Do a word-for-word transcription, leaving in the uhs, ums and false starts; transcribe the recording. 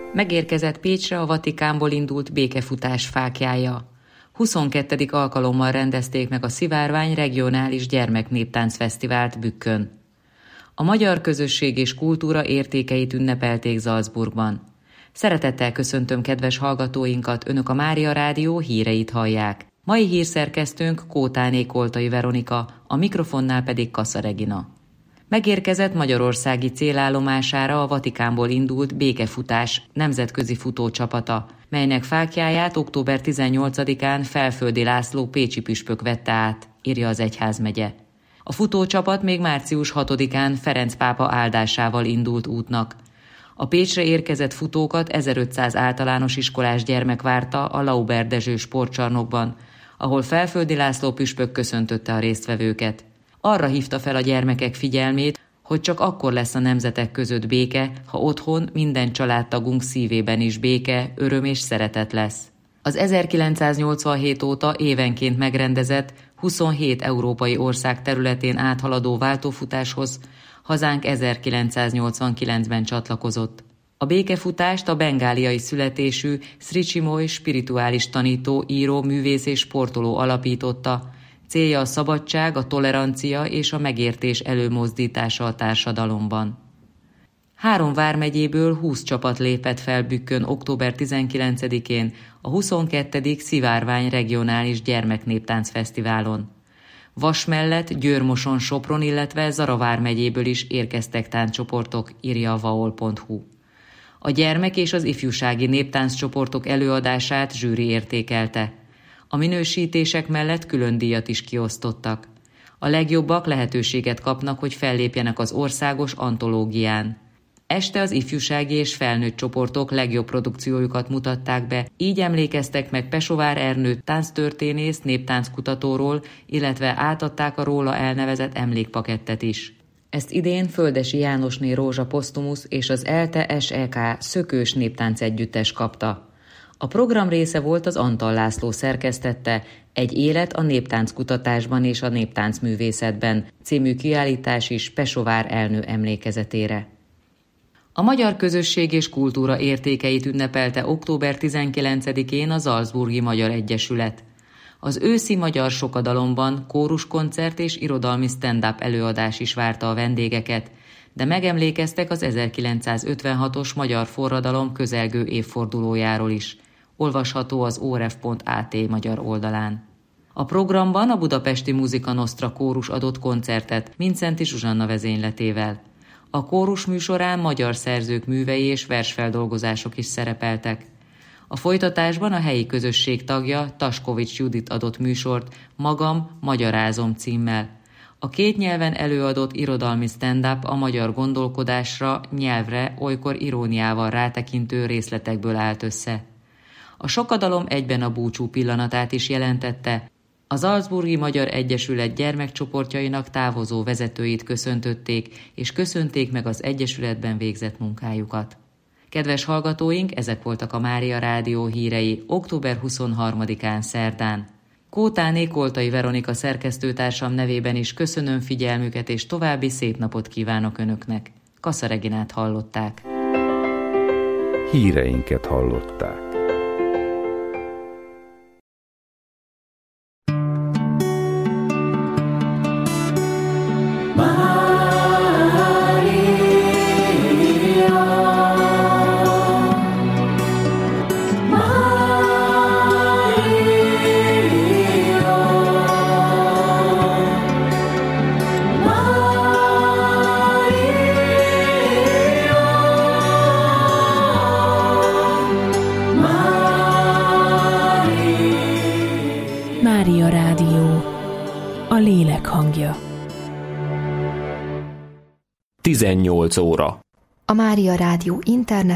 Megérkezett Pécsre a Vatikánból indult békefutás fáklyája. huszonkettedik alkalommal rendezték meg a Szivárvány regionális gyermeknéptáncfesztivált Bükkön. A magyar közösség és kultúra értékeit ünnepelték Salzburgban. Szeretettel köszöntöm kedves hallgatóinkat, önök a Mária Rádió híreit hallják. Mai hírszerkesztőnk Kótáné Koltai Veronika, a mikrofonnál pedig Kassa Regina. Megérkezett magyarországi célállomására a Vatikánból indult békefutás nemzetközi futócsapata, melynek fáklyáját október tizennyolcadikán Felföldi László pécsi püspök vette át, írja az egyházmegye. A futócsapat még március hatodikán Ferenc pápa áldásával indult útnak. A Pécsre érkezett futókat ezerötszáz általános iskolás gyermek várta a Lauber Dezső sportcsarnokban, ahol Felföldi László püspök köszöntötte a résztvevőket. Arra hívta fel a gyermekek figyelmét, hogy csak akkor lesz a nemzetek között béke, ha otthon minden családtagunk szívében is béke, öröm és szeretet lesz. Az ezerkilencszáznyolcvanhét óta évenként megrendezett huszonhét európai ország területén áthaladó váltófutáshoz hazánk ezerkilencszáznyolcvankilencben csatlakozott. A békefutást a bengáliai születésű Sri Csinmoy spirituális tanító, író, művész és sportoló alapította. Célja a szabadság, a tolerancia és a megértés előmozdítása a társadalomban. Három vármegyéből húsz csapat lépett fel Bükkön október tizenkilencedikén a huszonkettedik Szivárvány regionális gyermeknéptáncfesztiválon. Vas mellett Győr-Moson, Sopron, illetve Zara vármegyéből is érkeztek tánccsoportok, írja a vaol pont hu. A gyermek és az ifjúsági néptánccsoportok előadását zsűri értékelte. A minősítések mellett külön díjat is kiosztottak. A legjobbak lehetőséget kapnak, hogy fellépjenek az országos antológián. Este az ifjúsági és felnőtt csoportok legjobb produkciójukat mutatták be, így emlékeztek meg Pesovár Ernő tánctörténész, néptánckutatóról, illetve átadták a róla elnevezett emlékpakettet is. Ezt idén Földesi Jánosné Rózsa Posztumusz és az ELTE es e ká Szökős Néptánc Együttes kapta. A program része volt az Antal László szerkesztette Egy élet a néptánckutatásban és a néptáncművészetben című kiállítás is Pesovár Ernő emlékezetére. A magyar közösség és kultúra értékeit ünnepelte október tizenkilencedikén a Salzburgi Magyar Egyesület. Az őszi magyar sokadalomban kóruskoncert és irodalmi stand-up előadás is várta a vendégeket, de megemlékeztek az ezerkilencszázötvenhatos magyar forradalom közelgő évfordulójáról is. Olvasható az o r e f pont a t magyar oldalán. A programban a Budapesti Muzika Nostra kórus adott koncertet Mindszenty Zsuzsanna vezényletével. A kórus műsorán magyar szerzők művei és versfeldolgozások is szerepeltek. A folytatásban a helyi közösség tagja Taskovics Judit adott műsort Magam, magyarázom címmel. A két nyelven előadott irodalmi stand-up a magyar gondolkodásra, nyelvre, olykor iróniával rátekintő részletekből állt össze. A sokadalom egyben a búcsú pillanatát is jelentette. Az Salzburgi Magyar Egyesület gyermekcsoportjainak távozó vezetőit köszöntötték, és köszönték meg az egyesületben végzett munkájukat. Kedves hallgatóink, ezek voltak a Mária Rádió hírei október huszonharmadikán szerdán. Kótáné Koltai Veronika szerkesztőtársam nevében is köszönöm figyelmüket, és további szép napot kívánok Önöknek. Kassa Reginát hallották. Híreinket hallották. Mária Rádió, a lélek hangja. tizennyolc óra. A Mária Rádió internet